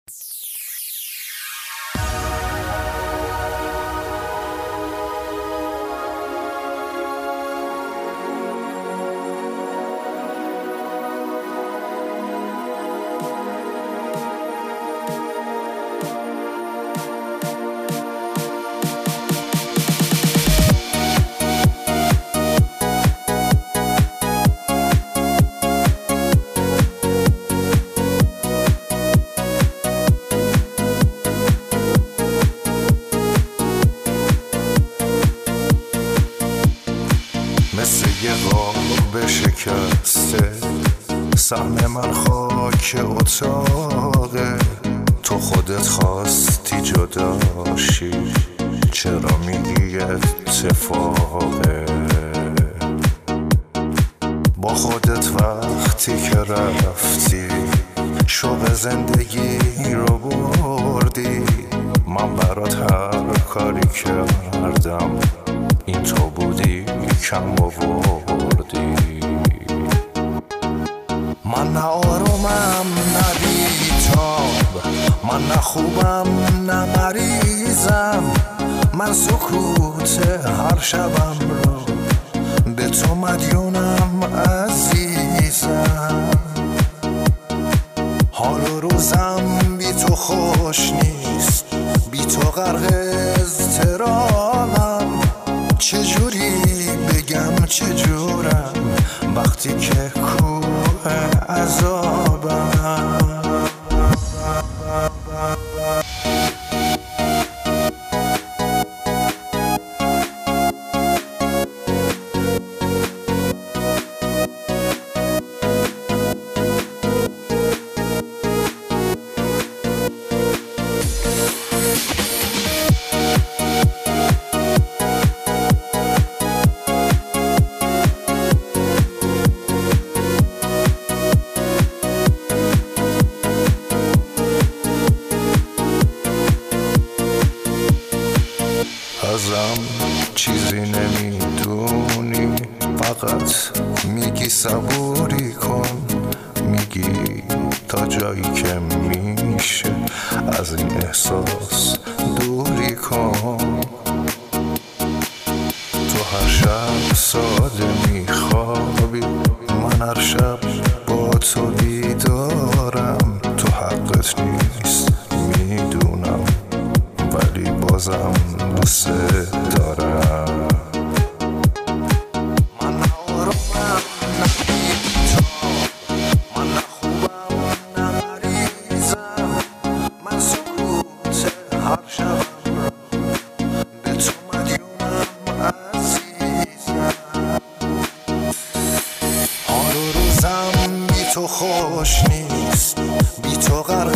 مثل یه قاب شکسته سهم من خاک اتاقه. تو خودت خواستی جداشی، چرا میگی اتفاقه؟ با خودت وقتی که رفتی شوق زندگی رو بردی. من برات هر کاری کردم این تو بودی کم آوردی. من نه آرومم نه بیتاب، من نه خوبم نه مریضم. من سکوت هر شبم رو به تو مدیونم عزیزم. حال و روزم بی تو خوش نیست، بی تو غرق اضطرابم. چجوری بگم چجورم وقتی که کوه عذابم. ازم چیزی نمیدونی، فقط میگی صبوری کن. میگی تا جایی که میشه از این احساس دوری کن. تو هر شب ساده میخوابی، من هر شب با تو بیدارم. تو حقت نیست میدونم، ولی بازم دوست دارم. من آرومم نه بی‌تاب، من نه خوبم نه مریضم. من سکوت هر شبم رو به تو مدیونم عزیزم. حال و روزم بی تو خوش نیست، بی تو غرق